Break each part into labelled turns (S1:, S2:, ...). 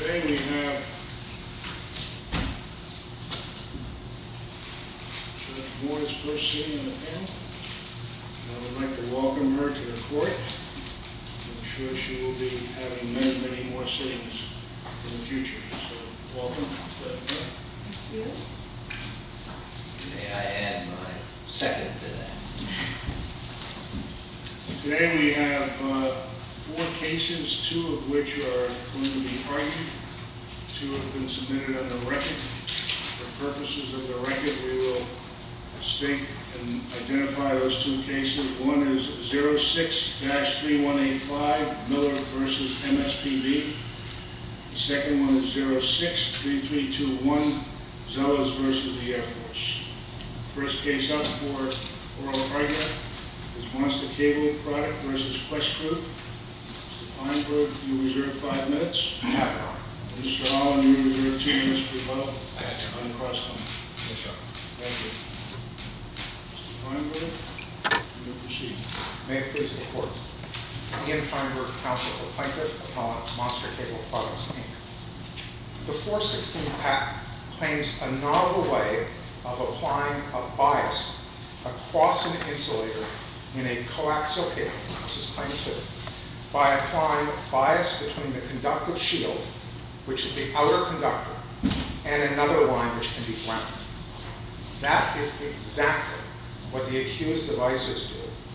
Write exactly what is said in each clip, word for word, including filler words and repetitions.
S1: Today we have Judge Moore's first sitting on the panel. I would like to welcome her to the court. I'm sure she will be having many, many more sittings in the future. So, welcome.
S2: Thank you. May I add my second to that?
S1: Today we have uh, four cases, two of which are going to be argued. Two have been submitted on the record. For purposes of the record, we will state and identify those two cases. One is zero six dash three one eight five, Miller versus M S P B. The second one is zero six three three two one, Zellers versus the Air Force. First case up for oral argument is Monster Cable Product versus Quest Group. Mister Feinberg, you reserve five minutes.
S3: I have it on.
S1: Mister Holland, you reserve two minutes for rebuttal
S3: I have it
S1: on cross comment.
S3: Yes, sir.
S1: Thank you. Mister Feinberg, you may proceed.
S3: May it please the court. Ian Feinberg, counsel for plaintiff, appellant, Monster Cable Products, Incorporated. The four sixteen patent claims a novel way of applying a bias across an insulator in a coaxial cable, this is claim two, by applying bias between the conductive shield, which is the outer conductor, and another line which can be grounded. That is exactly what the accused devices do.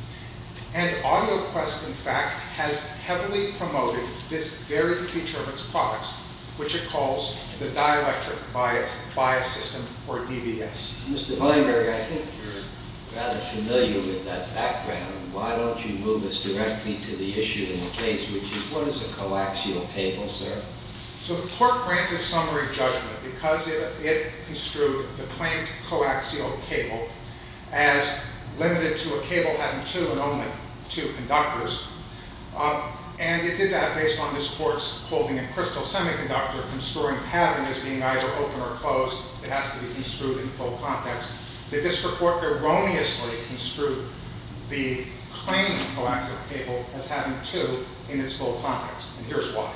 S3: And AudioQuest, in fact, has heavily promoted this very feature of its products, which it calls the dielectric bias, bias system, or D B S.
S2: Mister Feinberg, I think you're rather familiar with that background. Why don't you move us directly to the issue in the case, which is what is a coaxial cable, sir?
S3: So the court granted summary judgment because it, it construed the claimed coaxial cable as limited to a cable having two and only two conductors. Um, and it did that based on this court's holding a crystal semiconductor, construing having as being either open or closed. It has to be construed in full context. The district court erroneously construed the claimed coaxial cable as having two in its full context, and here's why.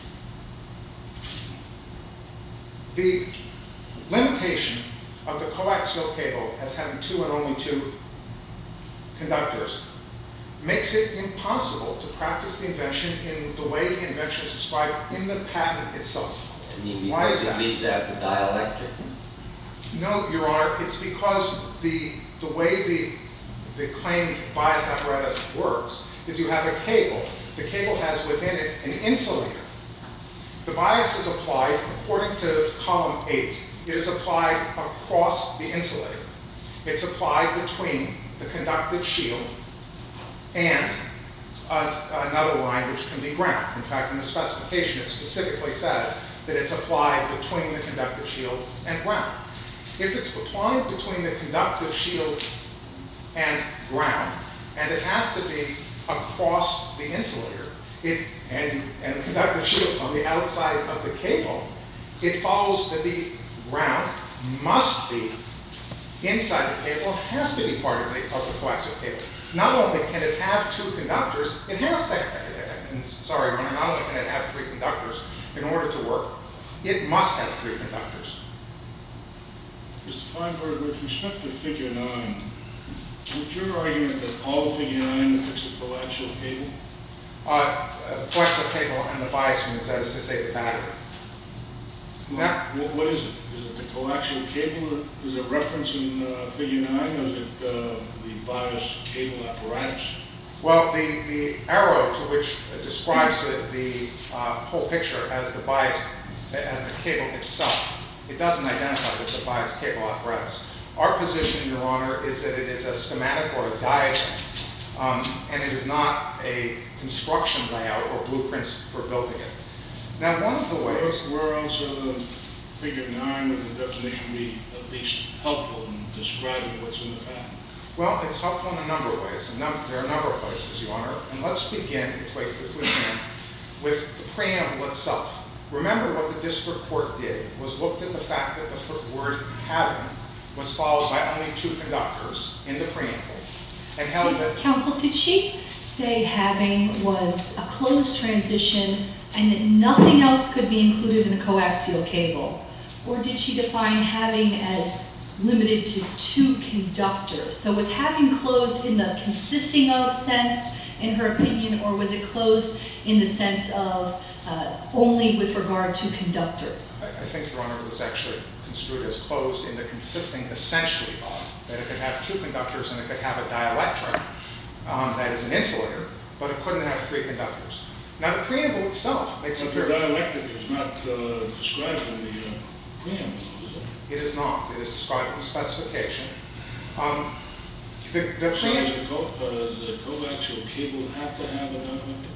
S3: The limitation of the coaxial cable as having two and only two conductors makes it impossible to practice the invention in the way the invention is described in the patent itself.
S2: I mean,
S3: Why is
S2: because
S3: that?
S2: it leaves out the dielectric?
S3: No, Your Honor, it's because the, the way the, the claimed bias apparatus works is you have a cable. The cable has within it an insulator. The bias is applied, according to column eight, it is applied across the insulator. It's applied between the conductive shield and uh, another line which can be ground. In fact, in the specification, it specifically says that it's applied between the conductive shield and ground. If it's applied between the conductive shield and ground, and it has to be across the insulator, If, and, and the conductive shield's on the outside of the cable, it follows that the ground must be inside the cable. It has to be part of the, of the coaxial cable. Not only can it have two conductors, it has to, and sorry, Your Honor, not only can it have three conductors in order to work, it must have three conductors.
S1: Mister Feinberg, with respect to figure nine, would your argument that all figure nine depicts a coaxial cable?
S3: Uh, uh, coaxial cable and the bias means that is to say the battery.
S1: Well,
S3: Now,
S1: what, what is it? Is it the coaxial cable? Is it reference in uh, figure nine, or is it uh, the bias cable apparatus?
S3: well, the, the arrow to which uh, describes the, the uh, whole picture as the bias, as the cable itself, it doesn't identify it as a bias cable apparatus. Our position, Your Honor, is that it is a schematic or a diagram, um, and it is not a construction layout or blueprints for building it. Now, one of the ways...
S1: Where, where else other than figure nine would the definition be at least helpful in describing what's in the patent?
S3: Well, it's helpful in a number of ways. A num there are a number of places, Your Honor. And let's begin, if we, if we can, with the preamble itself. Remember what the district court did was looked at the fact that the word having was followed by only two conductors in the preamble, and held that...
S4: Counsel, did she say having was a closed transition and that nothing else could be included in a coaxial cable? Or did she define having as limited to two conductors? So was having closed in the consisting of sense, in her opinion, or was it closed in the sense of uh, only with regard to conductors?
S3: I, I think, Your Honor, it was actually construed as closed in the consisting essentially of, that it could have two conductors and it could have a dielectric, um, that is an insulator, but it couldn't have three conductors. Now, the preamble itself makes it
S1: But the
S3: clear.
S1: dielectric is not uh, described in the uh, preamble, is it?
S3: It is not. It is described in the specification. Um, the, the
S1: So
S3: preamble,
S1: does the co- uh, the coaxial cable have to have a dielectric?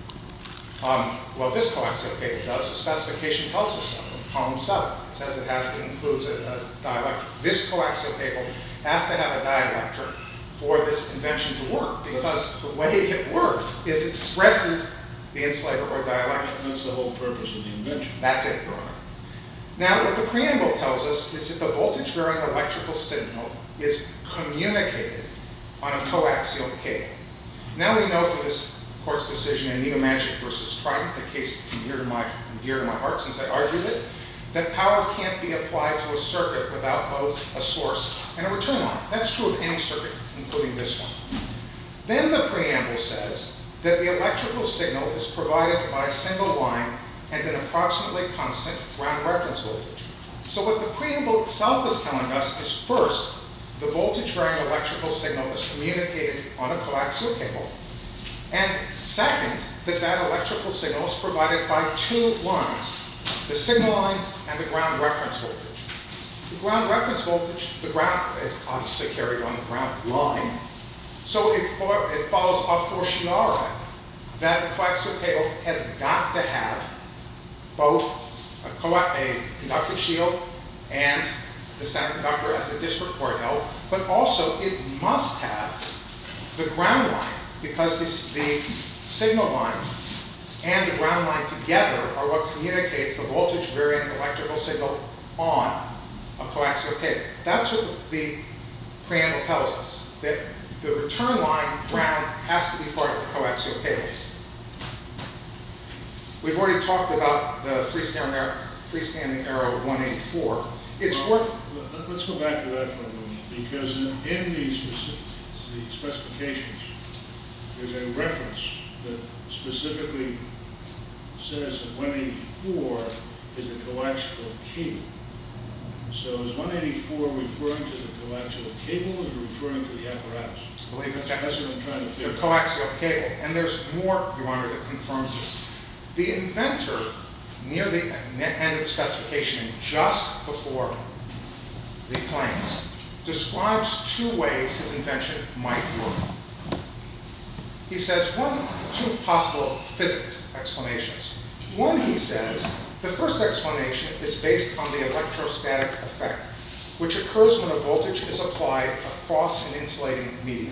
S3: um, well, this coaxial cable does. The specification tells us so in column seven. It says it has to includes a, a dielectric. This coaxial cable has to have a dielectric for this invention to work, because the way it works is it stresses the insulator or dielectric.
S1: That's the whole purpose of the invention.
S3: That's it, Your Honor. Now, what the preamble tells us is that the voltage-varying electrical signal is communicated on a coaxial cable. Now we know from this court's decision in Neomagic versus Trident, the case dear to my, dear to my heart since I argued it, that power can't be applied to a circuit without both a source and a return line. That's true of any circuit, including this one. Then the preamble says that the electrical signal is provided by a single line and an approximately constant ground reference voltage. So what the preamble itself is telling us is, first, the voltage-varying electrical signal is communicated on a coaxial cable, and second, that that electrical signal is provided by two lines, the signal line and the ground reference voltage. The ground reference voltage, the ground is obviously carried on the ground line, so it, fo it follows a fortiori that the coaxial cable has got to have both a, co a conductive shield and the center conductor as the district court held, but also it must have the ground line, because this, the signal line and the ground line together are what communicates the voltage varying electrical signal on a coaxial cable. That's what the, the preamble tells us, that the return line ground has to be part of the coaxial cables. We've already talked about the freestanding arrow, freestanding arrow one eighty-four. It's
S1: Well,
S3: worth.
S1: Let's go back to that for a moment, because in, in these speci the specifications, there's a reference that specifically says that one eighty-four is a coaxial cable. So is one eighty-four referring to the coaxial cable, or is it referring to the apparatus?
S3: I believe that
S1: That's what I'm trying to
S3: the
S1: figure out.
S3: coaxial cable. And there's more, Your Honor, that confirms this. The inventor, near the end of the specification and just before the claims, describes two ways his invention might work. He says one, two possible physics explanations. One, he says, the first explanation is based on the electrostatic effect, which occurs when a voltage is applied across an insulating medium.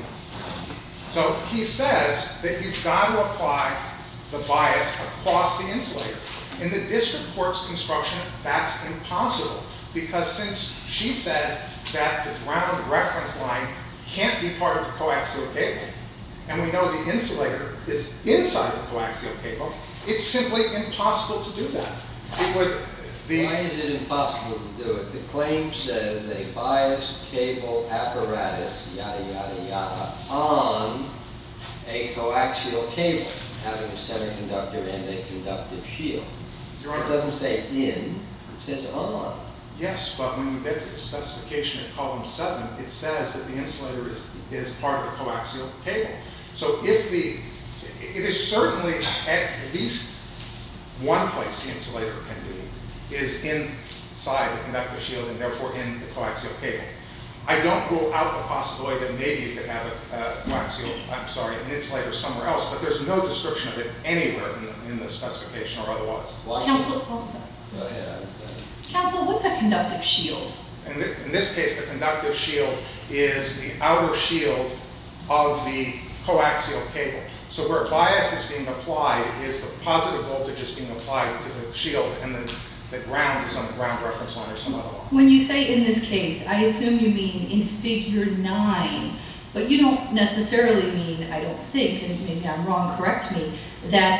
S3: So he says that you've got to apply the bias across the insulator. In the district court's construction, that's impossible, because since she says that the ground reference line can't be part of the coaxial cable, and we know the insulator is inside the coaxial cable, it's simply impossible to do that. It would, the,
S2: Why is it impossible to do it? The claim says a biased cable apparatus, yada, yada, yada, on a coaxial cable, having a center conductor and a conductive shield.
S3: Your
S2: It
S3: Honor,
S2: doesn't say in, it says on.
S3: yes, but when you get to the specification at column seven, it says that the insulator is, is part of the coaxial cable. So if the, it is certainly at least one place the insulator can be, is inside the conductive shield and therefore in the coaxial cable. I don't rule out the possibility that maybe you could have a, a coaxial, I'm sorry, an insulator somewhere else, but there's no description of it anywhere in the, in the specification or otherwise.
S2: Why can't-
S4: Counsel, oh, sorry.
S2: Go ahead. I- I-
S4: Counsel, what's a conductive shield?
S3: In, th in this case, the conductive shield is the outer shield of the coaxial cable. So where bias is being applied is the positive voltage is being applied to the shield, and the, the ground is on the ground reference line or some other line.
S4: When you say in this case, I assume you mean in figure nine, but you don't necessarily mean, I don't think, and maybe I'm wrong, correct me, that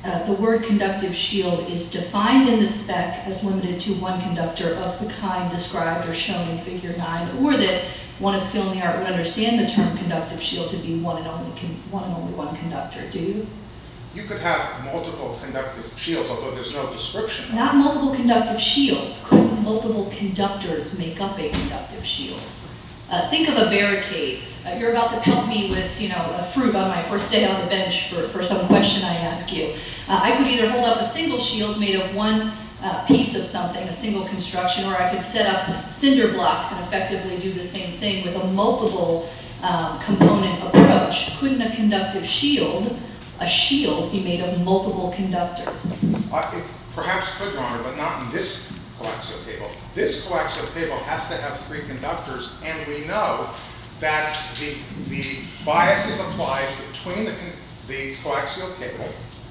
S4: uh, the word conductive shield is defined in the spec as limited to one conductor of the kind described or shown in figure nine, or that one of skill in the art would understand the term conductive shield to be one and only, con one, and only one conductor. Do you?
S3: You could have multiple conductive shields, although there's no description of
S4: Not multiple conductive shields. Could multiple conductors make up a conductive shield? Uh, think of a barricade. Uh, you're about to pelt me with, you know, a fruit on my first day on the bench for, for some question I ask you. Uh, I could either hold up a single shield made of one uh, piece of something, a single construction, or I could set up cinder blocks and effectively do the same thing with a multiple um, component approach. Couldn't a conductive shield, a shield, be made of multiple conductors?
S3: Uh, it perhaps could, Your Honor, but not in this coaxial cable. This coaxial cable has to have three conductors, and we know that the, the bias is applied between the, the coaxial cable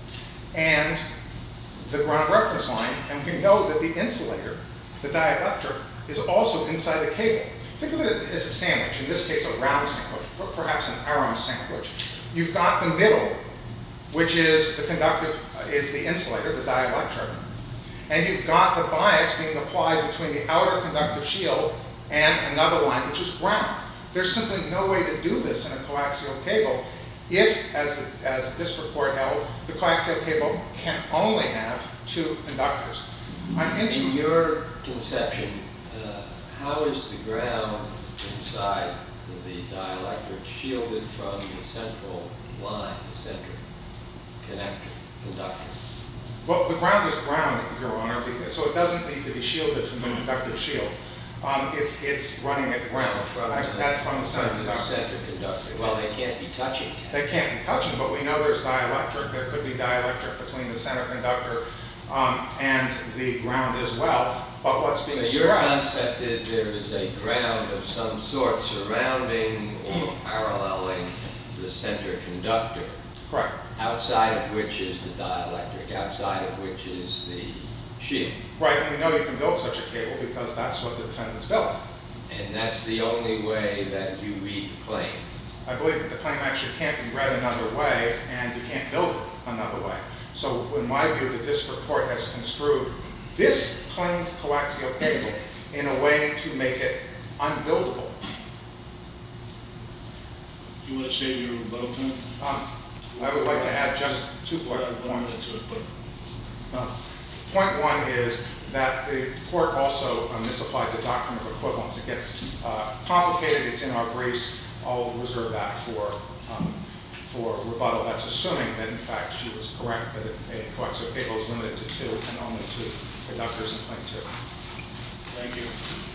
S3: and the ground reference line, and we know that the insulator, the dielectric, is also inside the cable. Think of it as a sandwich, in this case a round sandwich, or perhaps an arum sandwich. You've got the middle, which is the conductive, uh, is the insulator, the dielectric. And you've got the bias being applied between the outer conductive shield and another line, which is ground. There's simply no way to do this in a coaxial cable if, as the, as the district court held, the coaxial cable can only have two conductors. I'm into
S2: In your conception, uh, how is the ground inside the dielectric shielded from the central line, the central connector, conductor?
S3: Well, the ground is ground, Your Honor, because, so it doesn't need to be shielded from the conductive shield. Um, it's, it's running at ground
S2: From
S3: I,
S2: the,
S3: that, from the center
S2: from the
S3: conductor.
S2: center conductor. Well, they can't be touching. Can
S3: They can't be touching, but we know there's dielectric. There could be dielectric between the center conductor um, and the ground as well. But what's being
S2: So your
S3: stressed...
S2: concept is there is a ground of some sort surrounding or paralleling the center conductor,
S3: Correct.
S2: outside of which is the dielectric, outside of which is the shield.
S3: Right, and we know you can build such a cable because that's what the defendants built.
S2: And that's the only way that you read the claim.
S3: I believe that the claim actually can't be read another way, and you can't build it another way. So in my view, the district court has construed this claimed coaxial cable in a way to make it unbuildable.
S1: You want to save your rebuttal time?
S3: Um, I would like to add just two
S1: We'll
S3: quick
S1: add one
S3: points.
S1: minute to it, but
S3: Uh, Point one is that the court also uh, misapplied the doctrine of equivalence. It gets uh, complicated. It's in our briefs. I'll reserve that for um, for rebuttal. That's assuming that, in fact, she was correct that a coaxial cable is limited to two and only two conductors in claim two.
S1: thank you.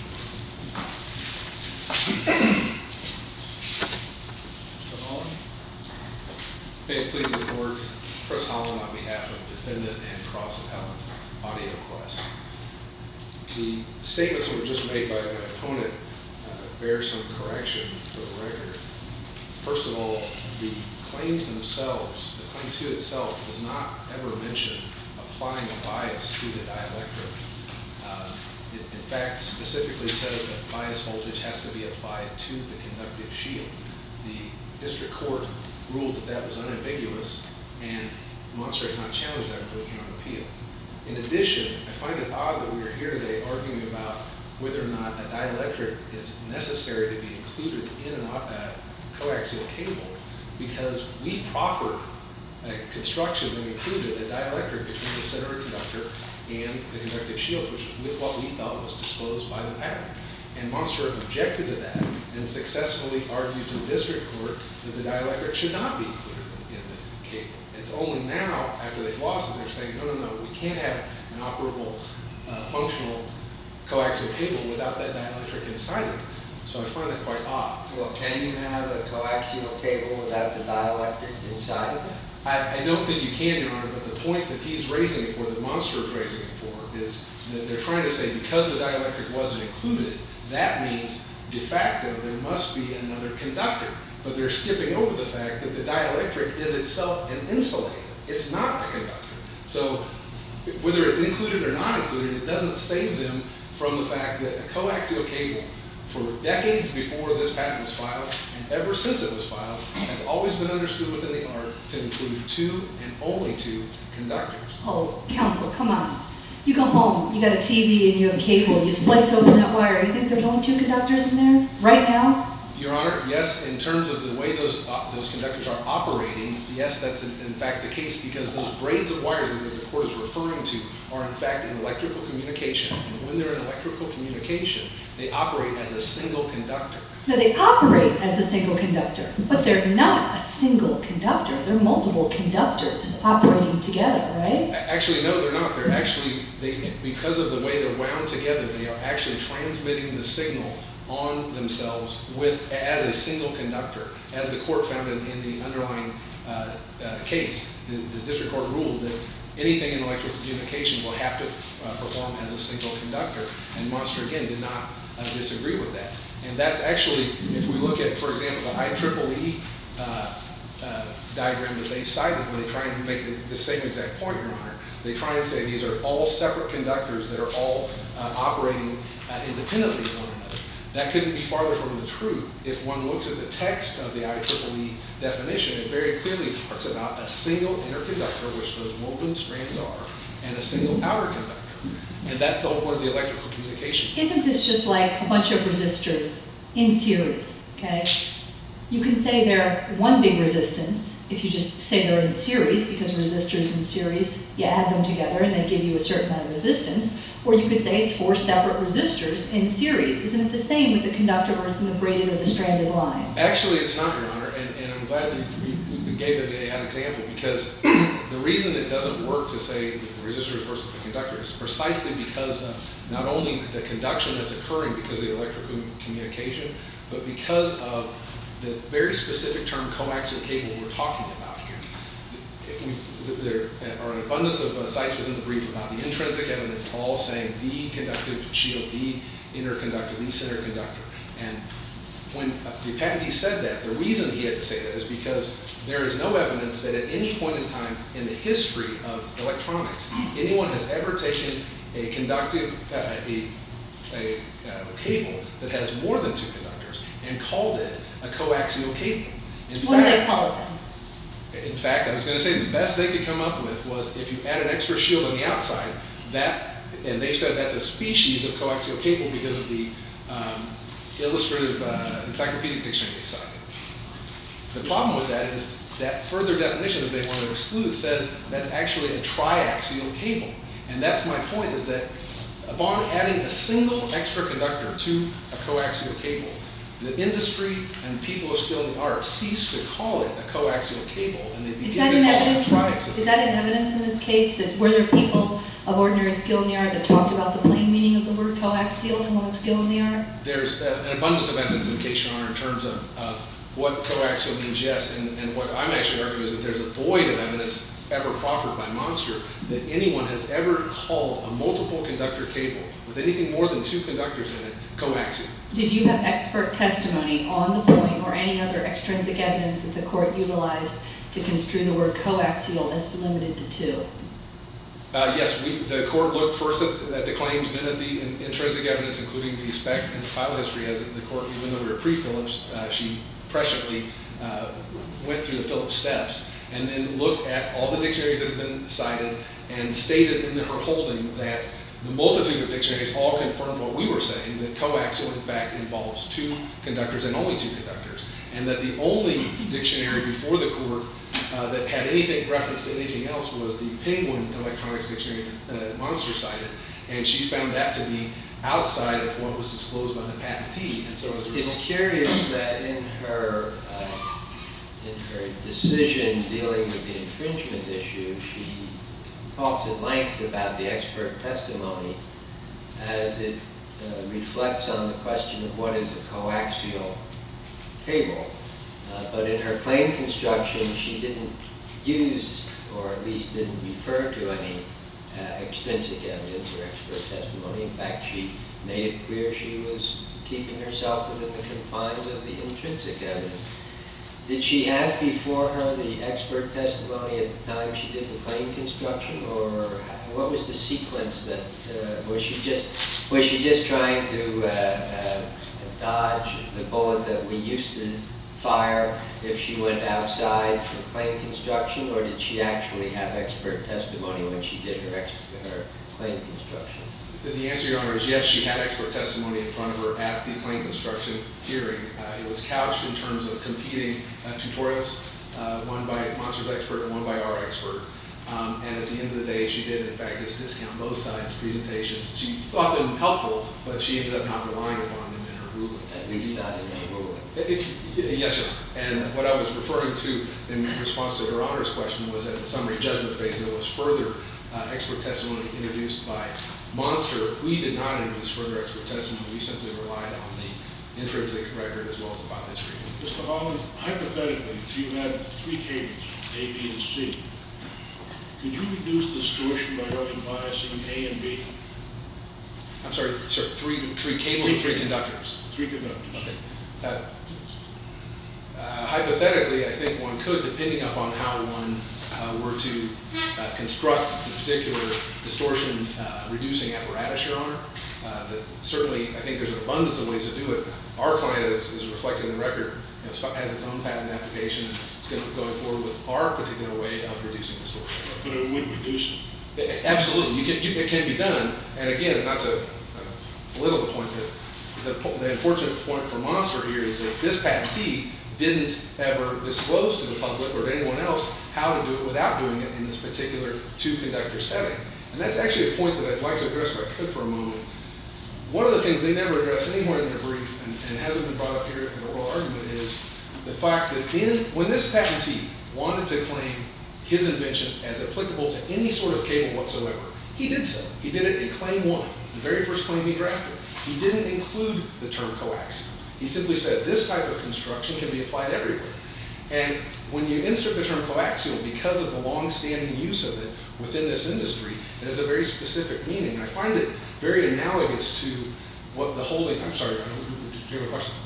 S1: Mister Holland?
S5: May it please the court, Chris Holland on behalf of defendant and cross-appellant Audio Quest. The statements that were just made by my opponent uh, bear some correction for the record. First of all, the claims themselves, the claim two itself, does not ever mention applying a bias to the dielectric. Uh, it, in fact, specifically says that bias voltage has to be applied to the conductive shield. The district court ruled that that was unambiguous, and Monster has not challenged that ruling here on appeal. In addition, I find it odd that we are here today arguing about whether or not a dielectric is necessary to be included in a uh, coaxial cable, because we proffered a construction that included a dielectric between the center conductor and the conductive shield, which was with what we thought was disclosed by the patent. And Monster objected to that and successfully argued to the district court that the dielectric should not be included in the cable. It's only now, after they've lost it, they're saying, no, no, no, we can't have an operable, uh, functional coaxial cable without that dielectric inside it. So I find that quite odd.
S2: Well, can you have a coaxial cable without the dielectric inside of it?
S5: I, I don't think you can, Your Honor, but the point that he's raising it for, that Monster is raising it for, is that they're trying to say because the dielectric wasn't included, that means de facto there must be another conductor. But they're skipping over the fact that the dielectric is itself an insulator. It's not a conductor. So whether it's included or not included, it doesn't save them from the fact that a coaxial cable for decades before this patent was filed, and ever since it was filed, has always been understood within the art to include two and only two conductors.
S4: Oh, counsel, come on. You go home, you got a T V and you have cable, you splice open that wire. You think there's only two conductors in there right now?
S5: Your Honor, yes, in terms of the way those uh, those conductors are operating, yes, that's in, in fact the case, because those braids of wires that the court is referring to are in fact in electrical communication. And when they're in electrical communication, they operate as a single conductor.
S4: No, they operate as a single conductor, but they're not a single conductor. They're multiple conductors operating together, right?
S5: A- Actually, no, they're not. They're actually, they because of the way they're wound together, they are actually transmitting the signal on themselves with as a single conductor. As the court found in, in the underlying uh, uh, case, the, the district court ruled that anything in electrical communication will have to uh, perform as a single conductor, and Monster, again, did not uh, disagree with that. And that's actually, if we look at, for example, the I triple E uh, uh, diagram that they cited, where they try and make the, the same exact point, Your Honor, they try and say these are all separate conductors that are all uh, operating uh, independently of one another. That couldn't be farther from the truth. If one looks at the text of the I triple E definition, it very clearly talks about a single inner conductor, which those woven strands are, and a single outer conductor. And that's the whole point of the electrical communication.
S4: Isn't this just like a bunch of resistors in series, okay? You can say they're one big resistance if you just say they're in series, because resistors in series, you add them together and they give you a certain amount of resistance. Or you could say it's four separate resistors in series. Isn't it the same with the conductors and the braided or the stranded lines?
S5: Actually, it's not, Your Honor, and, and I'm glad we, we gave it an example, because the reason it doesn't work to say that the resistors versus the conductor is precisely because of not only the conduction that's occurring because of the electrical communication, but because of the very specific term coaxial cable we're talking about here. We, there are an abundance of uh, sites within the brief about the intrinsic evidence, all saying the conductive shield, the inner conductor, the center conductor. And when uh, the patentee said that, the reason he had to say that is because there is no evidence that at any point in time in the history of electronics, anyone has ever taken a conductive, uh, a, a uh, cable that has more than two conductors and called it a coaxial cable. In
S4: What do
S5: fact,
S4: they call it then?
S5: In fact, I was going to say the best they could come up with was if you add an extra shield on the outside, that, and they said that's a species of coaxial cable because of the um, illustrative uh, encyclopedic dictionary they cited. The problem with that is that further definition that they want to exclude says that's actually a triaxial cable. And that's my point, is that upon adding a single extra conductor to a coaxial cable, the industry and people of skill in the art cease to call it a coaxial cable, and they
S4: Is
S5: begin
S4: that
S5: to
S4: in
S5: call
S4: evidence?
S5: it a triaxial.
S4: Is that in evidence in this case, that were there people of ordinary skill in the art that talked about the plain meaning of the word coaxial to one of skill in the art?
S5: There's uh, an abundance of evidence in the case, Your Honor, in terms of, of what coaxial means, yes, and, and what I'm actually arguing is that there's a void of evidence ever proffered by Monster that anyone has ever called a multiple conductor cable with anything more than two conductors in it coaxial.
S4: Did you have expert testimony on the point or any other extrinsic evidence that the court utilized to construe the word coaxial as limited to two?
S5: Uh, yes, we, the court looked first at, at the claims, then at the in, intrinsic evidence, including the spec and the file history, as the court, even though we were pre-Phillips, uh, she presciently uh, went through the Phillips steps, and then looked at all the dictionaries that have been cited and stated in her holding that the multitude of dictionaries all confirmed what we were saying, that coaxial in fact involves two conductors and only two conductors, and that the only dictionary before the court uh, that had anything reference to anything else was the Penguin Electronics Dictionary that uh, Monster cited, and she found that to be outside of what was disclosed by the patentee. And so as a result,
S2: It's curious that in her uh, in her decision dealing with the infringement issue, she talks at length about the expert testimony as it uh, reflects on the question of what is a coaxial cable. Uh, but in her claim construction, she didn't use, or at least didn't refer to any uh, extrinsic evidence or expert testimony. In fact, she made it clear she was keeping herself within the confines of the intrinsic evidence. Did she have before her the expert testimony at the time she did the claim construction, or what was the sequence that uh, was she just was she just trying to uh, uh, dodge the bullet that we used to fire if she went outside for claim construction, or did she actually have expert testimony when she did her, ex her claim construction?
S5: The answer, Your Honor, is yes, she had expert testimony in front of her at the claim construction hearing. Uh, it was couched in terms of competing uh, tutorials, uh, one by Monster's expert and one by our expert. Um, and at the end of the day, she did, in fact, just discount both sides' presentations. She thought them helpful, but she ended up not relying upon them in her ruling.
S2: At least not in her ruling.
S5: It, it, yes, Your Honor. And what I was referring to in response to Her Honor's question was at the summary judgment phase, there was further uh, expert testimony introduced by Monster. We did not introduce further expert testimony. We simply relied on the intrinsic record as well as the file history.
S1: Mister Holland, hypothetically, if you had three cables, A, B, and C, could you reduce distortion by only biasing A and B?
S5: I'm sorry, sir, three, three cables or three conductors?
S1: Three conductors.
S5: Okay. Uh, uh, hypothetically, I think one could, depending upon how one uh, were to uh, construct the particular distortion uh, reducing apparatus, Your Honor. Uh, that certainly, I think there's an abundance of ways to do it. Our client, as is reflected in the record, you know, has its own patent application, and it's going to be going forward with our particular way of reducing distortion.
S1: But it would reduce it.
S5: It, absolutely, you can, you, it can be done. And again, not to uh, belittle the point, that the, the unfortunate point for Monster here is that this patentee didn't ever disclose to the public or to anyone else how to do it without doing it in this particular two-conductor setting. And that's actually a point that I'd like to address if I could for a moment. One of the things they never address anywhere in their brief, and, and hasn't been brought up here in an oral argument, is the fact that in, when this patentee wanted to claim his invention as applicable to any sort of cable whatsoever, he did so. He did it in Claim one, the very first claim he drafted. He didn't include the term coaxial. He simply said this type of construction can be applied everywhere. And when you insert the term coaxial, because of the long-standing use of it within this industry, it has a very specific meaning. I find it very analogous to what the holding, I'm sorry, do you have a question?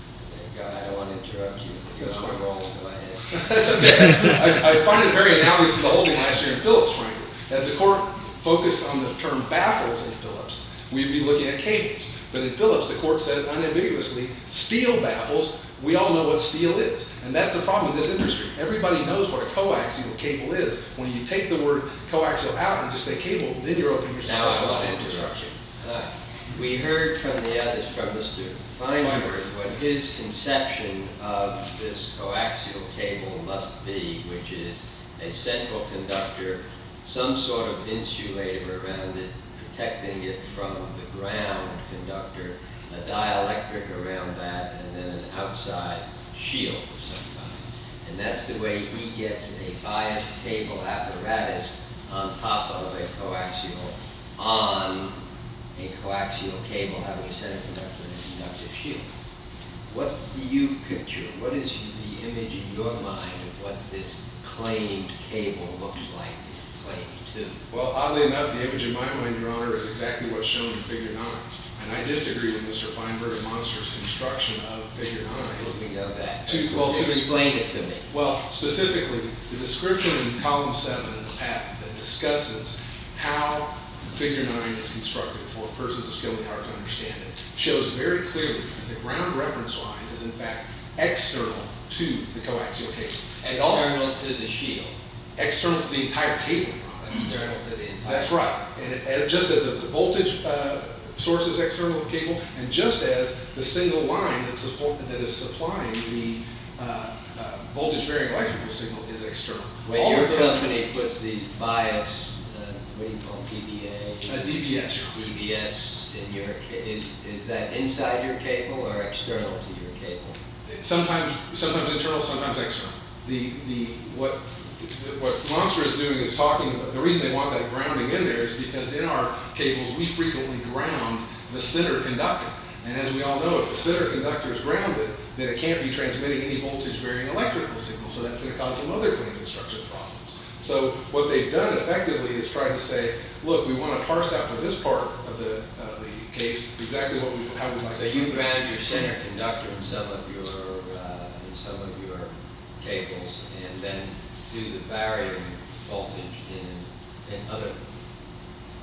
S2: I don't want to interrupt you. You're
S5: That's
S2: on
S5: fine.
S2: the roll. Go ahead.
S5: That's okay. I, I find it very analogous to the holding last year in Phillips, frankly. As the court focused on the term baffles in Phillips, we'd be looking at cables. But in Phillips, the court said unambiguously, steel baffles. We all know what steel is. And that's the problem in this industry. Everybody knows what a coaxial cable is. When you take the word coaxial out and just say cable, then you're opening yourself
S2: Now
S5: up
S2: I
S5: to
S2: want
S5: all
S2: to
S5: kinds of
S2: interrupt you.
S5: disruptions.
S2: Uh, we heard from the others, from Mister Feinberg, what his conception of this coaxial cable must be, which is a central conductor, some sort of insulator around it, protecting it from the ground conductor, a dielectric around that, and then an outside shield of some kind. And that's the way he gets a biased cable apparatus on top of a coaxial, on a coaxial cable having a center conductor and a conductive shield. What do you picture? What is the image in your mind of what this claimed cable looks like in Claim two?
S5: Well, oddly enough, the image in my mind, Your Honor, is exactly what's shown in Figure nine. And I disagree with Mister Feinberg and Monster's construction of Figure nine.
S2: We know that.
S5: To, well, to
S2: explain it to me.
S5: Well, specifically, the description in column seven in the patent that discusses how Figure nine is constructed for persons of skill in the art to understand it shows very clearly that the ground reference line is in fact external to the coaxial cable.
S2: External
S5: also,
S2: to the shield.
S5: External to the entire cable.
S2: External to the entire.
S5: That's right. And it, and just as the voltage uh, source is external to the cable, and just as the single line that, support, that is supplying the uh, uh, voltage varying electrical signal is external.
S2: When
S5: All
S2: your
S5: of the-
S2: company puts these bias, uh, what do you call them, D B A?
S5: A D B S, Your Honor.
S2: D B S in your, ca- is, is that inside your cable or external to your cable?
S5: Sometimes, sometimes internal, sometimes external. The the what what Monster is doing is talking about the reason they want that grounding in there is because in our cables we frequently ground the center conductor, and as we all know, if the center conductor is grounded, then it can't be transmitting any voltage varying electrical signal, so that's going to cause them other claim construction problems. So what they've done effectively is try to say, look, we want to parse out for this part of the uh, the case exactly what we how we like.
S2: So
S5: to
S2: you
S5: do it.
S2: ground your center conductor in some of your uh, in some of your cables, and then do the varying voltage in in other uh, conductors.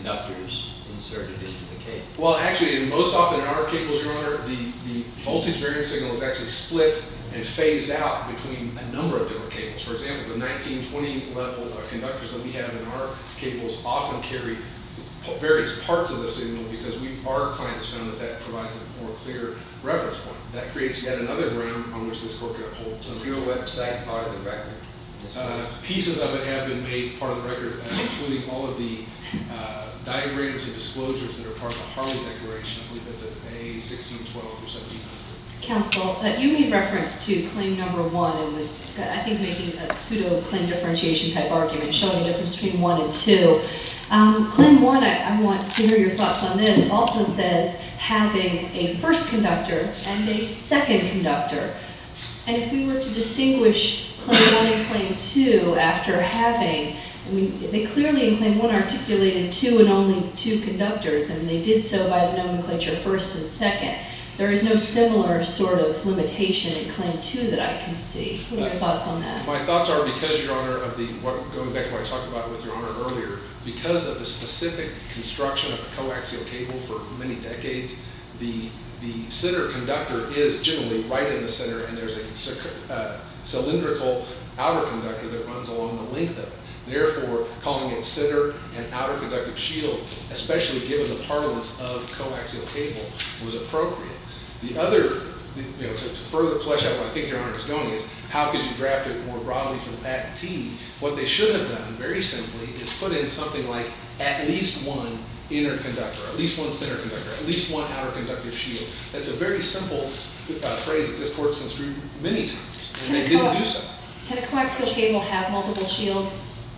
S2: conductors inserted into the cable.
S5: Well, actually, and most often in our cables, Your Honor, the, the voltage varying signal is actually split and phased out between a number of different cables. For example, the nineteen twenty level uh, conductors that we have in our cables often carry various parts of the signal because we've, our client has found that that provides a more clear reference point. That creates yet another ground on which this court can uphold
S2: Is
S5: something.
S2: your website part of the record?
S5: Uh, pieces of it have been made part of the record, uh, including all of the uh, diagrams and disclosures that are part of the Harley Declaration. I believe that's at A sixteen twelve or seventeen hundred.
S4: Counsel, uh, you made reference to claim number one and was, uh, I think, making a pseudo claim differentiation type argument, showing a difference between one and two. Um, claim one, I, I want to hear your thoughts on this, also says having a first conductor and a second conductor. And if we were to distinguish claim one and claim two after having, I mean, they clearly in claim one articulated two and only two conductors, and they did so by the nomenclature first and second. There is no similar sort of limitation in claim two that I can see. What are your thoughts on that?
S5: My thoughts are because, Your Honor, of the, what, going back to what I talked about with Your Honor earlier, because of the specific construction of a coaxial cable for many decades, the the center conductor is generally right in the center, and there's a uh, cylindrical outer conductor that runs along the length of it. Therefore, calling it center and outer conductive shield, especially given the parlance of coaxial cable, was appropriate. The other, you know, to, to further flesh out what I think Your Honor is going is, how could you draft it more broadly for the patentee? What they should have done, very simply, is put in something like at least one inner conductor, at least one center conductor, at least one outer conductive shield. That's a very simple uh, phrase that this court's construed many times, and they didn't do so.
S4: Can a coaxial cable have multiple shields?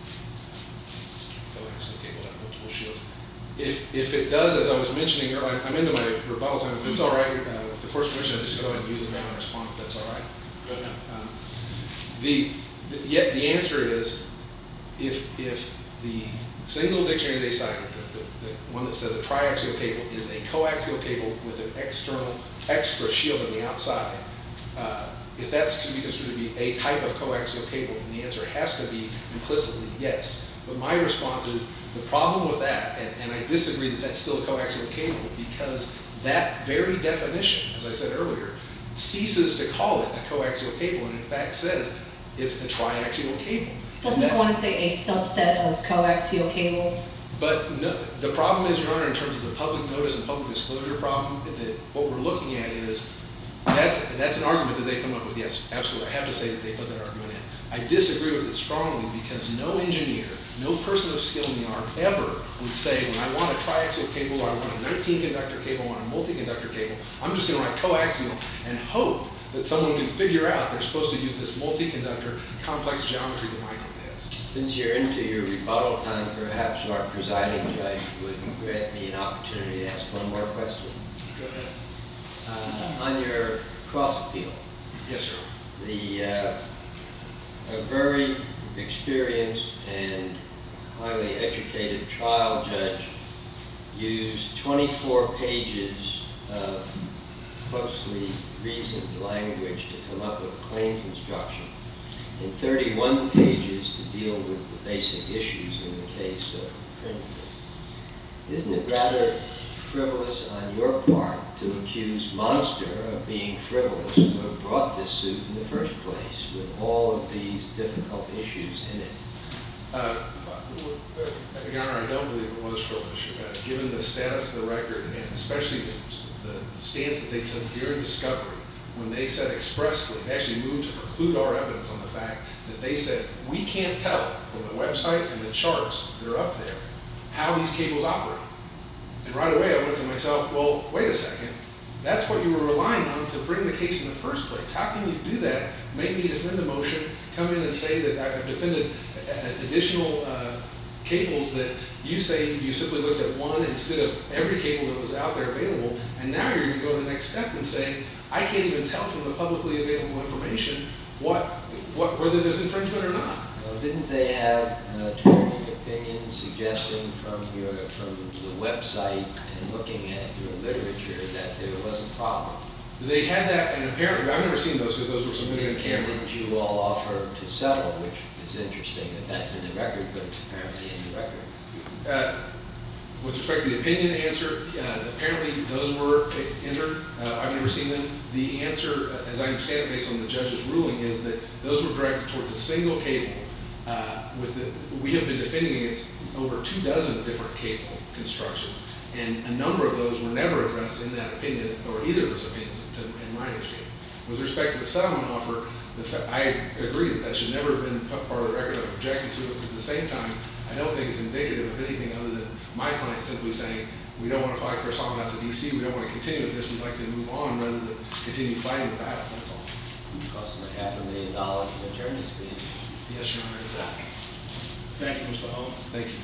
S5: Coaxial cable have multiple shields. If, if it does, as I was mentioning, earlier, I'm into my rebuttal time. If it's all right, uh, with the court's permission, I'll just go ahead and use it now and respond if that's all right.
S1: Go ahead.
S5: Um, the, the, yet the answer is, if, if the single dictionary they cited, the, the, the one that says a triaxial cable is a coaxial cable with an external, extra shield on the outside, uh, if that's to be considered to be a type of coaxial cable, then the answer has to be implicitly yes. But my response is, the problem with that, and, and I disagree that that's still a coaxial cable, because that very definition, as I said earlier, ceases to call it a coaxial cable, and in fact says it's a triaxial cable.
S4: Doesn't it want to say a subset of coaxial cables?
S5: But no, the problem is, Your Honor, in terms of the public notice and public disclosure problem, that what we're looking at is, that's, that's an argument that they come up with. Yes, absolutely. I have to say that they put that argument in. I disagree with it strongly because no engineer, no person of skill in the art ever would say, when I want a triaxial cable or I want a nineteen conductor cable, I want a multi-conductor cable, I'm just going to write coaxial and hope that someone can figure out they're supposed to use this multi-conductor complex geometry that Michael has.
S2: Since you're into your rebuttal time, perhaps our presiding judge would grant me an opportunity to ask one more question.
S5: Go ahead.
S2: Uh, on your cross appeal,
S5: Yes, sir.
S2: the uh, a very experienced and highly educated trial judge used twenty-four pages of closely reasoned language to come up with a claim construction, and thirty-one pages to deal with the basic issues in the case of infringement. Isn't it rather frivolous on your part to accuse Monster of being frivolous to have brought this suit in the first place with all of these difficult issues in it?
S5: Uh, Your Honor, I don't believe it was frivolous. Uh, given the status of the record, and especially the, the stance that they took during discovery, when they said expressly, they actually moved to preclude our evidence on the fact that they said, we can't tell from the website and the charts that are up there how these cables operate. And right away I went to myself, well, wait a second. That's what you were relying on to bring the case in the first place. How can you do that, make me defend a motion, come in and say that I've defended additional uh, cables that you say you simply looked at one instead of every cable that was out there available, and now you're going to go to the next step and say, I can't even tell from the publicly available information what, what, whether there's infringement or not.
S2: Well, didn't they have an attorney opinion suggesting from your from the website and looking at your literature that there was a problem?
S5: They had that, and apparently, I've never seen those because those were submitted in camera.
S2: Didn't you all offer to settle, which is interesting that that's in the record, but it's apparently in the record.
S5: Uh, With respect to the opinion answer, uh, apparently those were entered. Uh, I've never seen them. The answer, uh, as I understand it, based on the judge's ruling, is that those were directed towards a single cable. Uh, with the, we have been defending against over two dozen different cable constructions, and a number of those were never addressed in that opinion, or either of those opinions, to, in my understanding. With respect to the settlement offer, the fa- I agree that that should never have been part of the record. I've objected to it, but at the same time, I don't think it's indicative of anything other than my client simply saying, we don't want to fight Chris Holland out to D C, we don't want to continue with this, we'd like to move on rather than continue fighting the battle, that's all.
S2: It cost them a half a million dollars in attorney's fees.
S5: Yes, Your Honor.
S1: Thank you, Mister Holland.
S5: Thank you.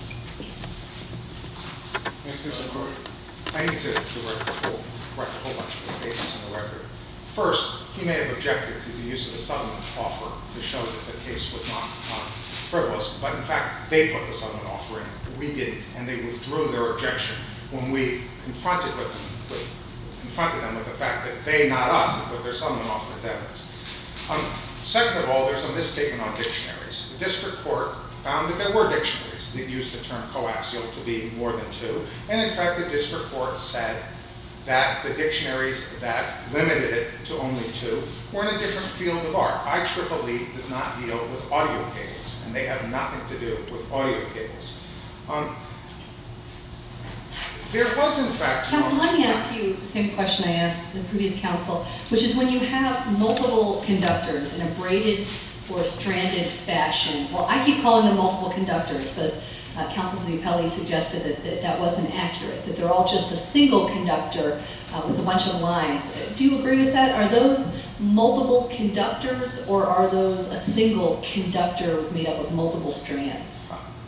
S3: Mister Court, I need to correct a whole, correct a whole bunch of the statements in the record. First, he may have objected to the use of the settlement offer to show that the case was not uh, frivolous, but in fact, they put the settlement offer in. We didn't, and they withdrew their objection when we confronted with them, with, confronted them with the fact that they, not us, had put their settlement offer into evidence. Um, second of all, there's a misstatement on dictionaries. The district court found that there were dictionaries that used the term coaxial to be more than two, and in fact, the district court said that the dictionaries that limited it to only two were in a different field of art. I triple E does not deal with audio cables, and they have nothing to do with audio cables. Um, there was, in fact...
S4: Counsel, let me ask you the same question I asked the previous counsel, which is when you have multiple conductors in a braided or stranded fashion, well, I keep calling them multiple conductors, but Uh, counsel for the appellee suggested that, that that wasn't accurate, that they're all just a single conductor uh, with a bunch of lines. Uh, do you agree with that? Are those multiple conductors, or are those a single conductor made up of multiple strands?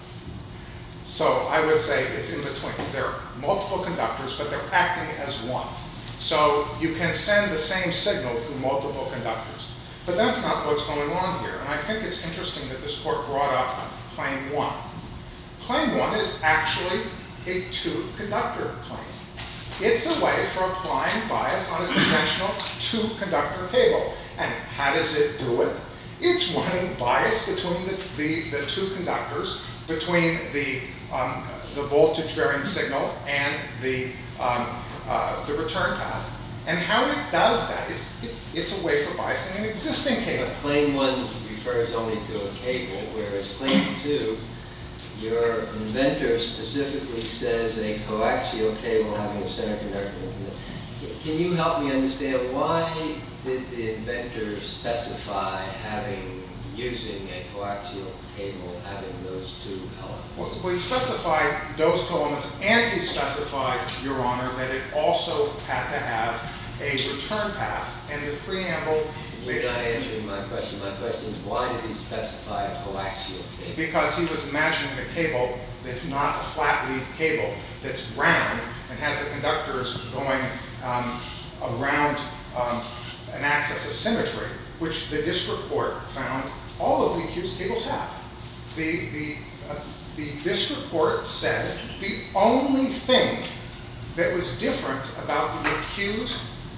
S3: So I would say it's in between. They're multiple conductors, but they're acting as one. So you can send the same signal through multiple conductors. But that's not what's going on here. And I think it's interesting that this court brought up claim one. Claim one is actually a two-conductor claim. It's a way for applying bias on a conventional two-conductor cable. And how does it do it? It's running bias between the, the, the two conductors, between the, um, the voltage-varying signal and the, um, uh, the return path. And how it does that, it's, it, it's a way for biasing an existing cable.
S2: But claim one refers only to a cable, whereas claim two, your inventor specifically says a coaxial cable having a center conductor. Can you help me understand why did the inventor specify having, using a coaxial cable having those two elements?
S3: Well, well, he specified those two elements, and he specified, Your Honor, that it also had to have a return path, and the preamble...
S2: You're not answering my question. My question is, why did he specify a coaxial cable?
S3: Because he was imagining a cable that's not a flat leaf cable, that's round and has the conductors going um, around um, an axis of symmetry, which the district court found all of the accused cables have. The, the, uh, the district court said the only thing that was different about the accused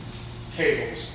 S3: cables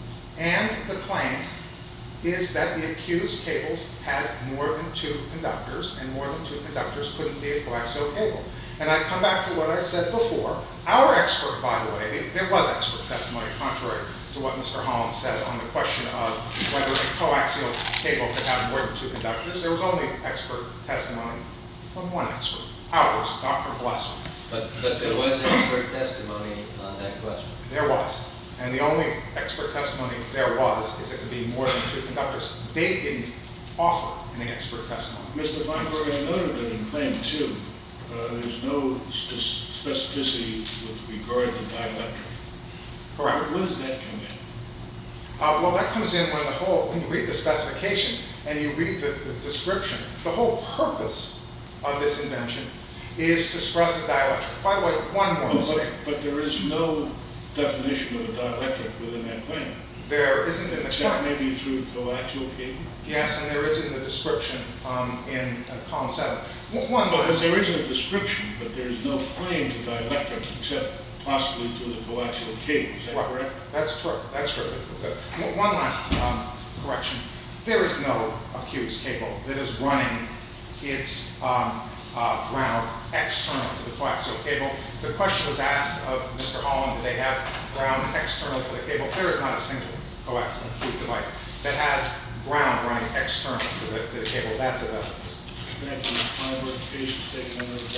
S3: and the claim is that the accused cables had more than two conductors, and more than two conductors couldn't be a coaxial cable. And I come back to what I said before. Our expert, by the way, there was expert testimony contrary to what Mister Holland said on the question of whether a coaxial cable could have more than two conductors. There was only expert testimony from one expert, ours, Doctor Blesser.
S2: But, but there was expert testimony on that question.
S3: There was. And the only expert testimony there was is it could be more than two conductors. They didn't offer any expert testimony.
S1: Mister Feinberg, I noted that in claim two, uh, there's no spe specificity with regard to dielectric.
S3: Correct.
S1: Where does that come in?
S3: Uh, well, that comes in when the whole, when you read the specification and you read the, the description, the whole purpose of this invention is to stress a dielectric. By the way, one more
S1: Oh,
S3: mistake.
S1: but, but there is no definition of a dielectric within that claim.
S3: There isn't in the
S1: Except
S3: claim.
S1: maybe through coaxial cable.
S3: Yes, and there is in the description um, in uh, column seven. W- One
S1: But
S3: last.
S1: there is a description, but there is no claim to dielectric except possibly through the coaxial cable. Is that
S3: Right.
S1: correct?
S3: That's true. That's true. The- the- One last um, correction. There is no accused cable that is running its um, uh, ground external to the coaxial cable. The question was asked of Mister Holland, do they have ground external to the cable? There is not a single coaxial fuse device that has ground running external to the, to the cable. That's of evidence.
S1: Thank you. My verification is taken under